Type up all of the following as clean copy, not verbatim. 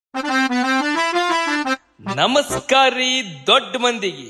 ನಮಸ್ಕಾರ ರೀ ದೊಡ್ಡ ಮಂದಿಗೆ.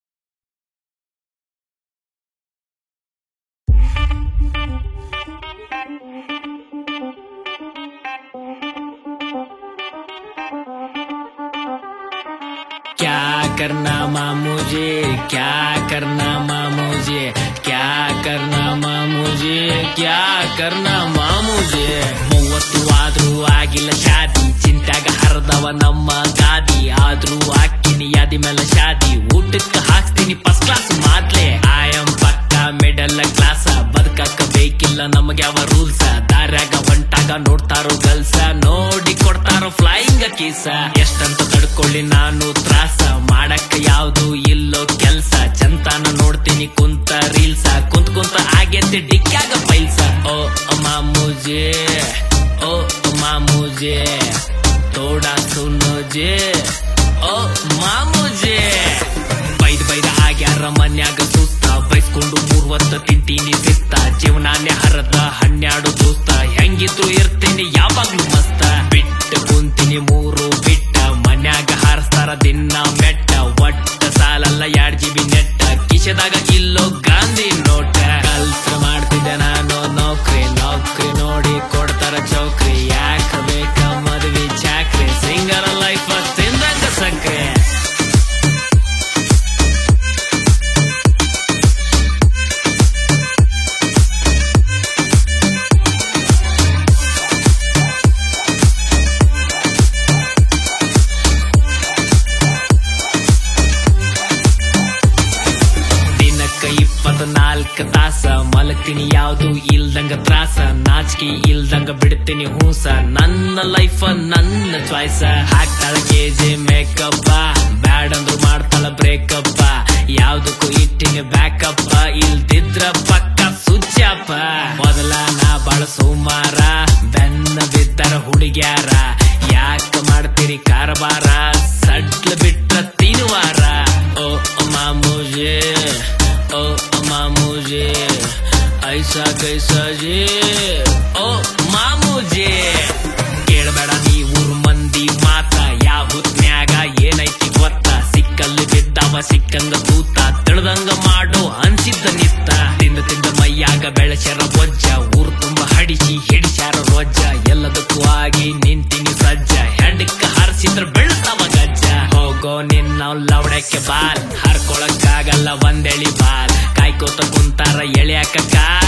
क्या करना मामू जी, क्या करना मामू जी, क्या करना मामू जी, क्या करना मामू जी. 30 ಆದ್ರೂ ಆಗಿಲ್ಲ ಶಾದಿ, ಚಿಂತ್ಯಾಗ ಹರಿದವ ನಮ್ಮ ಗಾದಿ. ಆದ್ರೂ ಹಾಕ್ತೀನಿ ಯಾದಿ ಮೇಲೆ ಶಾದಿ, ಊಟಕ್ಕೆ ಹಾಕ್ತೀನಿ ಫಸ್ಟ್ ಕ್ಲಾಸ್ ಮಾತ್ಲೆ. ಆಯಂ ಪಕ್ಕ ಮಿಡಲ್ ಕ್ಲಾಸ, ಬದುಕಕ್ಕ ಬೇಕಿಲ್ಲ ನಮಗೆ ಯಾವ ರೂಲ್ಸ. ದಾರ್ಯಾಗ ಹೊಂಟಾಗ ನೋಡ್ತಾರೋ ಗಲ್ಸ, ನೋಡಿ ಕೊಡ್ತಾರೋ ಫ್ಲೈಯಿಂಗ್ ಕೀಸ. ಎಷ್ಟಂತ ತಡ್ಕೊಳ್ಳಿ ನಾನು ತ್ರಾಸ, ಮಾಡಕ್ಕ ಯಾವ್ದು ಇಲ್ಲೋ ಕೆಲ್ಸ. ಚಂತಾನ ನೋಡ್ತೀನಿ ಕುಂತ ರೀಲ್ಸ, ಕುಂತ ಆಗೇತಿ ಡಿಕ್ಯಾಗ ಪೈಲ್ಸ. ಓ ಮಾಮೂಜೆ, ಓ ಮಾಮೂಜೆ, ತೋಡಾ ಸುನ್ನೋಜೆ, ಓ ಮಾಮೂಜೆ. ಬೈದ ಆಗ್ಯಾರ ಮನ್ಯಾಗ ಸುಸ್ತ, ಬೈಸ್ಕೊಂಡು 3 ಹೊತ್ತ ತಿಂತೀನಿ ಸಿಸ್ತ. ಜೀವನಾನೇ ಹರದ 12 ದೋಸ್ತ, ಹೆಂಗಿದ್ರು ಇರ್ತೀನಿ ಯಾವಾಗ್ಲೂ ಮಸ್ತ. ಬಿಟ್ಟು ಕುಂತೀನಿ 3 ಬಿಟ್ಟ, ಮನ್ಯಾಗ ಹಾರಿಸ್ತಾರ ದಿನ ಮೆಟ್ಟ. ಒಟ್ಟ ಸಾಲಲ್ಲ 2 GB ನೆಟ್ಟ, ಕಿಶೆದಾಗ ಇಲ್ಲೋ ಗಾಂಧಿ ನೋಟ. ಕಲ್ಸ ಮಾಡ್ತಿದ್ದೆ ನಾನು ನೌಕ್ರಿ ನೋಡಿ ಕೊಡ್ತಾರ ಚೌಕ್ರಿ. ಯಾಕ ಬೇಕ ಮದ್ವಿ ಚಾಕ್ರಿ, ಸಿಂಗಲ್ ಲೈಫ್ ತಿಂದಂಗ ಸಕ್ರೆ. ದಿನಕ್ಕ 24 ತಾಸ ಮಲಗ್ತೀನಿ, ಯಾವ್ದು ಇಲ್ದಂಗ ತ್ರಾಸ. ನಾಚಿಕೆ ಇಲ್ದಂಗ ಬಿಡ್ತೀನಿ ಹೂಸ, ನನ್ನ ಲೈಫ್ ನನ್ನ ಚಾಯ್ಸ. ಹಾಕ್ತಾಳ KG ಮೇಕಪ್ಪ, ಬ್ಯಾಡ್ ಅಂದ್ರು ಮಾಡ್ತಾಳ ಬ್ರೇಕಪ್ಪ. ಯಾವ್ದಕ್ಕೂ ಇಟ್ಟಿನಿ ಬ್ಯಾಕಪ್ಪ, ಇಲ್ದಿದ್ರ ಪಕ್ಕ ಸುಚ್ಚಪ್ಪ. ಮೊದಲ ನಾ ಬಾಳ ಸೋಮಾರ, ಬೆನ್ನ ಬಿದ್ದರ ಹುಡುಗ್ಯಾರ. ಯಾಕ ಮಾಡ್ತೀರಿ ಕಾರಬಾರ, ಸಡ್ಲ ಬಿಟ್ರ ತಿನ್ವಾರ. ಓ ಮಾಮೂಜೆ, ಓ ಮಾಮೂಜೆ, ಐಸಾ ಕೈಸಾ ಜೇ, ಓ ಮಾಮೂಜೆ. ಕೇಳಬೇಡ ನೀ ಊರ್ ಮಂದಿ ಮಾತ, ಯಾವ ಹೊತ್ನ್ಯಾಗ ಏನೈತಿ ಗೊತ್ತ. ಸಿಕ್ಕಲ್ಲಿ ಬಿದ್ದವ ಸಿಕ್ಕಂಗ ತೂತ, ತಿಳಿದಂಗ ಮಾಡೋ ಅನ್ಸಿದ್ದ ನಿತ್ತ. ತಿಂದ ಮೈಯಾಗ ಬೆಳೆಸ್ಯಾರ ಬೊಜ್ಜ, ಊರ್ ತುಂಬ ಹಿಡಿಸ್ಯಾರ ರೊಜ್ಜ. ಎಲ್ಲದಕ್ಕೂ ಆಗಿ ನಿಂತೀನಿ ಸಜ್ಜ, ಹೆಡ್ಕ ಹಾರಿಸಿದ್ರ ಬೆಳ್ತಾವ ಗಜ್ಜ. ಹೋಗೋ ನಿನ್ನ ಲವಡಕ್ಕೆ ಬಾಲ್, ಹರ್ಕೊಳಕ್ಕಾಗಲ್ಲ ಒಂದೆಳಿ ಬಾಲ್. ಕಾಯ್ಕೋತ ಕುಂತಾರ ಎಳ್ಯಾಕ ಕಾಲ್.